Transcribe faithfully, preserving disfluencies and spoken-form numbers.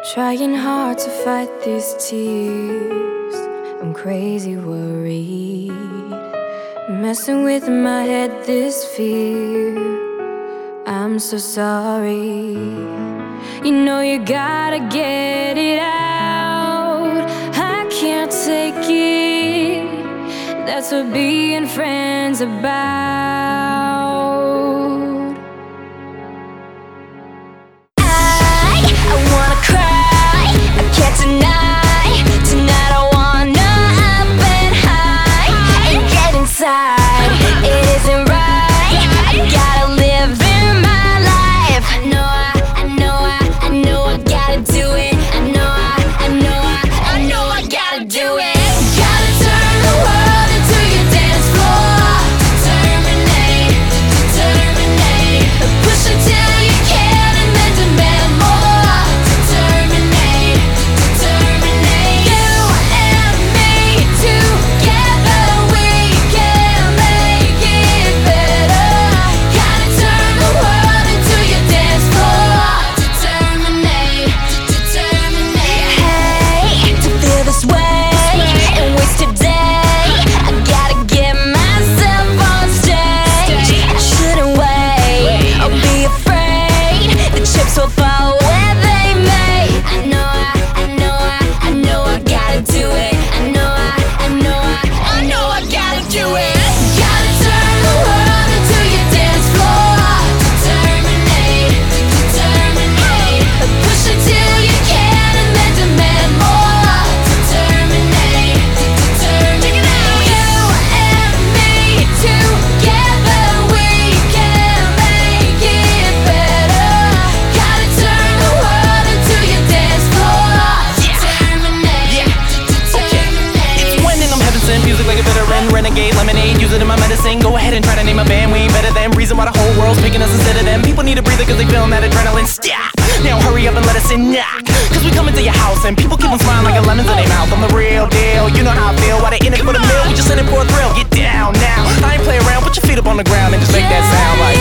Trying hard to fight these tears. I'm crazy worried, messing with my head this fear. I'm so sorry. You know you gotta get it out. I can't take it. That's what being friends about. Renegade, lemonade, use it in my medicine. Go ahead and try to name a band, we ain't better than. Reason why the whole world's picking us instead of them. People need a breather cause they feeling that adrenaline. Stop! Now hurry up and let us in, knock. Cause we come into your house and people keep on smiling like a lemon's in their mouth. I'm the real deal, you know how I feel. Why they in it for the meal, we just in it for a thrill. Get down now, I ain't play around, put your feet up on the ground and just make that sound like